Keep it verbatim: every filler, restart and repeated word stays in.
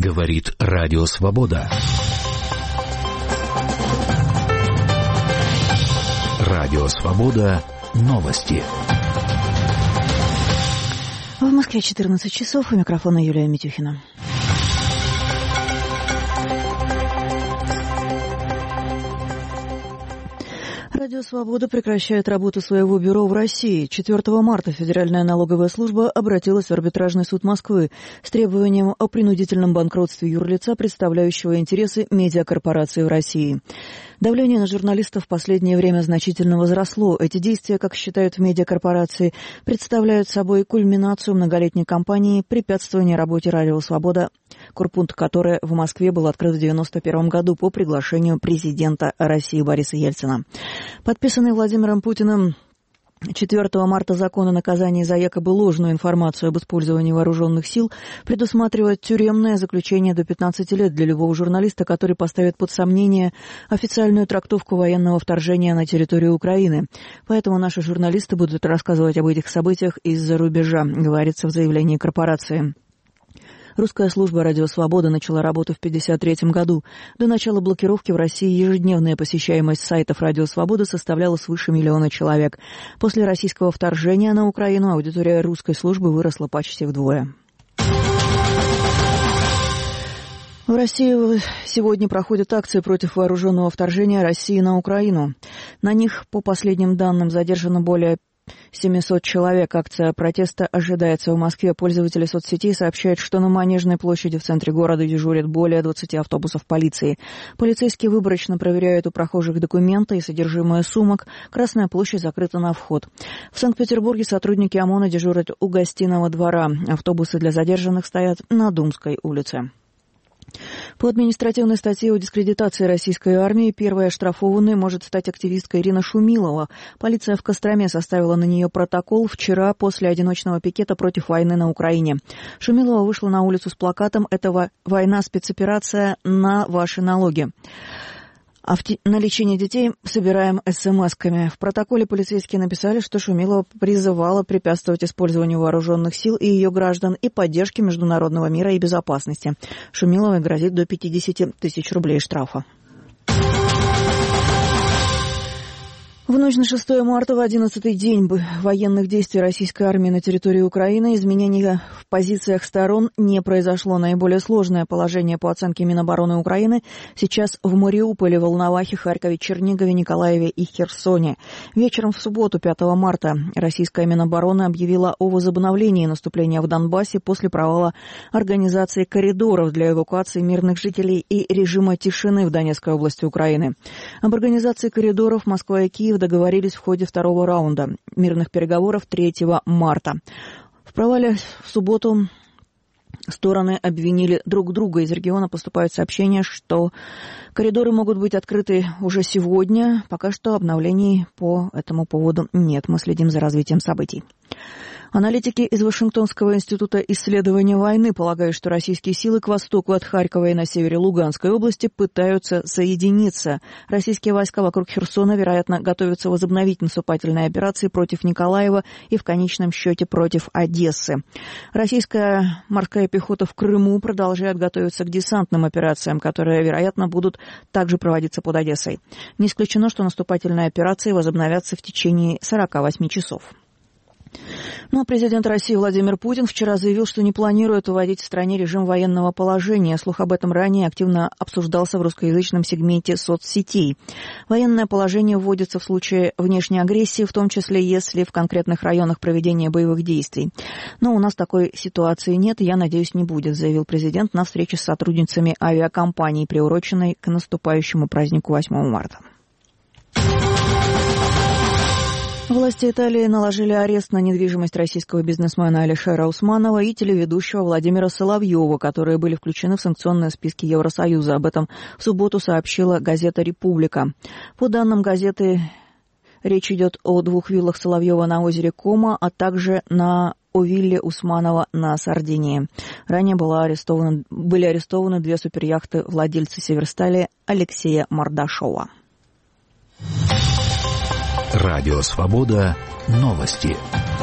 Говорит Радио Свобода. Радио Свобода. Новости. В Москве четырнадцать часов. У микрофона Юлия Митюхина. Радио «Свобода» прекращает работу своего бюро в России. четвёртого марта Федеральная налоговая служба обратилась в арбитражный суд Москвы с требованием о принудительном банкротстве юрлица, представляющего интересы медиакорпорации в России. Давление на журналистов в последнее время значительно возросло. Эти действия, как считают в медиакорпорации, представляют собой кульминацию многолетней кампании препятствования работе Радио «Свобода», корпункт которой в Москве был открыт в девяносто первом году по приглашению президента России Бориса Ельцина. Подписанный Владимиром Путиным четвёртого марта закон о наказании за якобы ложную информацию об использовании вооруженных сил предусматривает тюремное заключение до пятнадцати лет для любого журналиста, который поставит под сомнение официальную трактовку военного вторжения на территорию Украины. Поэтому наши журналисты будут рассказывать об этих событиях из-за рубежа, говорится в заявлении корпорации. Русская служба «Радио Свобода» начала работу в тысяча девятьсот пятьдесят третьем году. До начала блокировки в России ежедневная посещаемость сайтов «Радио Свобода» составляла свыше миллиона человек. После российского вторжения на Украину аудитория русской службы выросла почти вдвое. В России сегодня проходят акции против вооруженного вторжения России на Украину. На них, по последним данным, задержано более семьсот человек. Акция протеста ожидается в Москве. Пользователи соцсетей сообщают, что на Манежной площади в центре города дежурят более двадцати автобусов полиции. Полицейские выборочно проверяют у прохожих документы и содержимое сумок. Красная площадь закрыта на вход. В Санкт-Петербурге сотрудники ОМОНа дежурят у Гостиного двора. Автобусы для задержанных стоят на Думской улице. По административной статье о дискредитации российской армии первой оштрафованной может стать активистка Ирина Шумилова. Полиция в Костроме составила на нее протокол вчера после одиночного пикета против войны на Украине. Шумилова вышла на улицу с плакатом «Это война, спецоперация на ваши налоги». А в те... на лечение детей собираем эс-эм-эсками. В протоколе полицейские написали, что Шумилова призывала препятствовать использованию вооруженных сил и ее граждан и поддержке международного мира и безопасности. Шумиловой грозит до пятидесяти тысяч рублей штрафа. В ночь на шестое марта, в одиннадцатый день военных действий российской армии на территории Украины, изменений в позициях сторон не произошло. Наиболее сложное положение, по оценке Минобороны Украины, сейчас в Мариуполе, Волновахе, Харькове, Чернигове, Николаеве и Херсоне. Вечером в субботу, пятого марта, российская Минобороны объявила о возобновлении наступления в Донбассе после провала организации коридоров для эвакуации мирных жителей и режима тишины в Донецкой области Украины. Об организации коридоров Москва и Киев договорились в ходе второго раунда мирных переговоров третьего марта. В провале в субботу стороны обвинили друг друга. Из региона поступают сообщения, что коридоры могут быть открыты уже сегодня. Пока что обновлений по этому поводу нет. Мы следим за развитием событий. Аналитики из Вашингтонского института исследования войны полагают, что российские силы к востоку от Харькова и на севере Луганской области пытаются соединиться. Российские войска вокруг Херсона, вероятно, готовятся возобновить наступательные операции против Николаева и в конечном счете против Одессы. Российская морская пехота в Крыму продолжает готовиться к десантным операциям, которые, вероятно, будут также проводиться под Одессой. Не исключено, что наступательные операции возобновятся в течение сорока восьми часов. Ну а президент России Владимир Путин вчера заявил, что не планирует вводить в стране режим военного положения. Слух об этом ранее активно обсуждался в русскоязычном сегменте соцсетей. Военное положение вводится в случае внешней агрессии, в том числе если в конкретных районах проведения боевых действий. Но у нас такой ситуации нет, и, я надеюсь, не будет, заявил президент на встрече с сотрудницами авиакомпаний, приуроченной к наступающему празднику восьмого марта. Власти Италии наложили арест на недвижимость российского бизнесмена Алишера Усманова и телеведущего Владимира Соловьева, которые были включены в санкционные списки Евросоюза. Об этом в субботу сообщила газета «Република». По данным газеты, речь идет о двух виллах Соловьева на озере Кома, а также на о вилле Усманова на Сардинии. Ранее была арестована, были арестованы две суперяхты владельца Северстали Алексея Мордашова. Радио «Свобода». Новости.